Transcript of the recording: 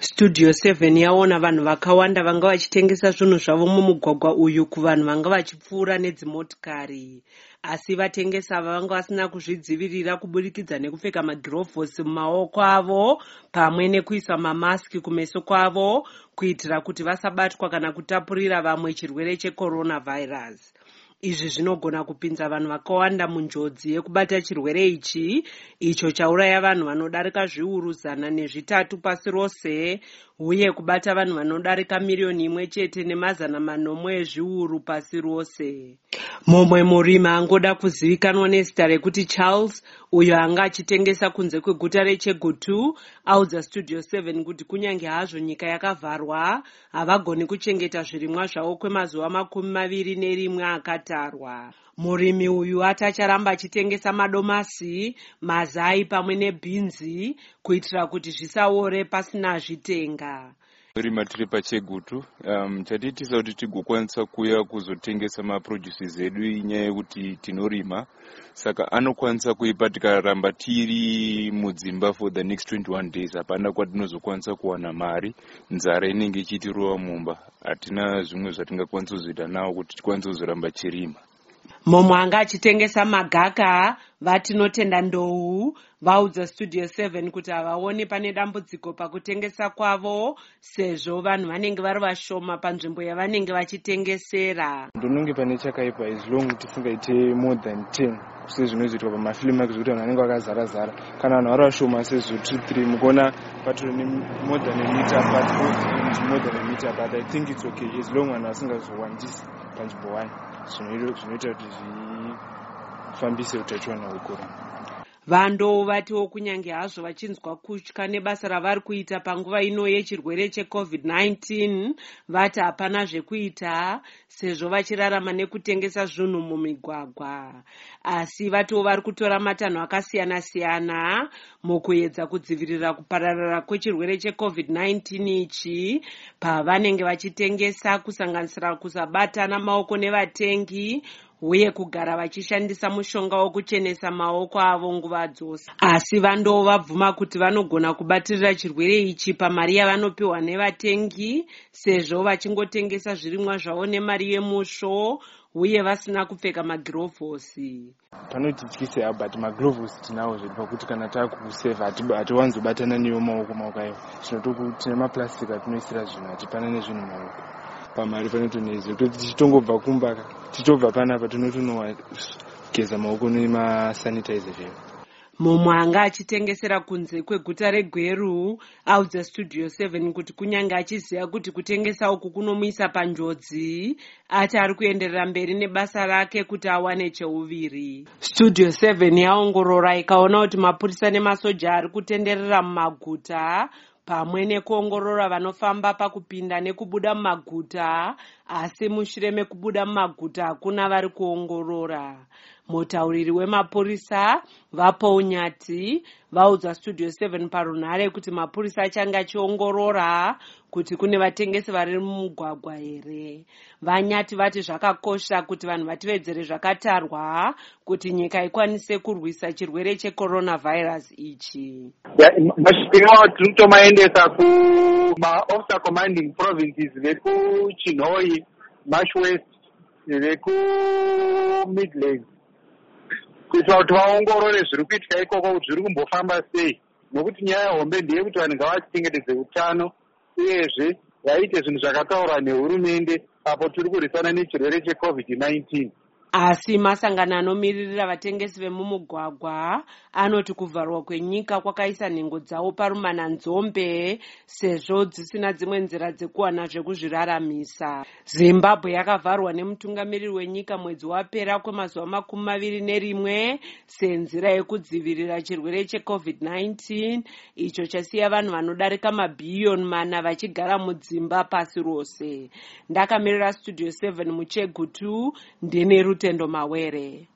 Studio 7 yaona vanhu vakawanda vanga vachitengesa zvinhu zvavo mumugwagwa uyu kuvanhu vanga vachipfuura nedzimotikari. Asi vatengesi ava vanga vasina kuzvidzivirira kuburikidza nekupfeka magirovhosi mumaoko avo pamwe nekuisa mamasiki kumeso kwavo kuitira kuti vasabatwa kana kutapurira vamwe chirwere checoronavirus. Izvi zvinogona kupinza vanhu vakawanda munjodzi yekubata chirwere ichi, icho chauraya vanhu vanodarika zviuru 103 pasi rose, uye kubata vanhu vanodarika 1,1,400,000 ezviuru pasi rose. Mumwe murimi angoda kuzivikanwa nezita rekuti Charles, uyo anga achitengesa kunze kweguta reChegutu, audza Studio 7 kuti kunyange hazvo nyika yakavharwa, havagoni kuchengeta zvirimwa zvavo kwemazuva 21 akatarwa. Murimi uyu atacharamba achitengesa madomasi, mazai pamwe nebhinzi kuitira kuti zvisaore pasina zvitenga. Rima tiri paChegutu, chatiitisa kuti tigokwanisa kuya kuzotengesa maproduces edu inyaya yekuti tinorima, saka anokwanisa kuipa tikaramba tiri mudzimba for the next 21 days. Hapana kwatinozokwanisa kuwana mari, nzara inenge ichitirova mumba. Hatina zvimwe zvatingakwanisa kuzoita nawo kuti tikwanise kuzoramba chirima. Mumwe anga achitengesa magaka, vatinotenda ndou, vaudza Studio 7 kuti havaoni pane dambudziko pakutengesa kwavo sezvo vanhu vanenge vari vashoma panzvimbo yavanenge vachitengesera. Ndinonge pane chakaipa as long tisingaite more than 10 sezvinozoitwa pamafilm market kuti vanhu vanenge vakazara-zara. Kana vanhu vari vashoma sezvo 2-3 mukuona patori more than a meter apart, more than a meter apart. I think it's okay as long vanhu vasingazowandisi panzvimbo 1. Zvinoita kuti zvifambise utachiona hwekorona. Vando vatiwo kunyange hazvo vachinzwa kutya nebasa ravari kuita panguva ino yechirwere cheCovid-19, vati hapana zvekuita sezvo vachirarama nekutengesa zvinhu mumigwagwa. Asi vatiwo vari kutora matanho akasiyana-siyana mukuedza kudzivirira kupararira kwechirwere cheCovid-19 ichi, pavanenge vachitengesa kusanganisira kusabatana maoko nevatengi, uye kugara vachishandisa mushonga wokuchenesa maoko avo nguva dzose. Asi vandowo vabvuma kuti vanogona kubatirira chirwere ichi pamari yavanopiwa nevatengi, sezvo vachingotengesa zvirimwa zvavo nemari yemusvo, uye vasina kupfeka magirovhosi. Panotityise but magirovhosi tinawo zvedu pakuti kana taakuseva hatiwanzobatana newo maoko ayo. Tine maplastic atinoisira zvinhu, hatipana nezvinhu maoko. Pamari panotoneze kuti tichitongobva kumba tichobva panapa tinotonogeza maoko nemasanitizer zvedu. Mumwe anga achitengesera kunze kweguta reGweru audza Studio 7 kuti kunyange achiziva kuti kutengesa uku kunomuisa panjodzi, ati ari kuenderera mberi nebasa rake kuti awane cheuviri. Studio 7 yaongorora ikaona kuti mapurisa nemasoja ari kutenderera mumaguta pamwe nekuongorora vanofamba pakupinda nekubuda mumaguta, asi mushure mekubuda mumaguta hakuna vari kuongorora. Mutauriri wemapurisa Vapaul Nyati vaudza Studio 7 parunhare kuti mapurisa achanga achiongorora kuti kune vatengesi vari mumugwagwa here. Vanyati vati zvakakosha kuti vanhu vativedzere zvakatarwa kuti nyika ikwanise kurwisa chirwere checoronavirus ichi. Masvipiro awo tiri kutomaendesa kuma-officer commanding provinces vekuChinhoyi, Marsh West, vekuMidlands, kuitira kuti vaongorore zviri kuitika ikoko kuti zviri kumbofamba sei, nokuti nyaya hombe ndeyekuti vanhu ngavachengetedze utano uyezve vaite zvinhu zvakataurwa nehurumende apo tiri kurwisana nechirwere cheCovid-19. Asi masangano anomiririra vatengesi vemumugwagwa anoti kuvharwa kwenyika kwakaisa nhengo dzavo parumana nzombe, sezvo dzisina dzimwe nzira dzekuwana zvekuzviraramisa. Zimbabwe yakavharwa nemutungamiriri wenyika mwedzi wapera kwemazuva 21 senzira yekudzivirira chirwere cheCovid-19, icho chasiya vanhu vanodarika mabhiliyoni 4 vachigara mudzimba pasi rose. Ndakamirira Studio 7 muChegutu, ndine Rutendo Mawere.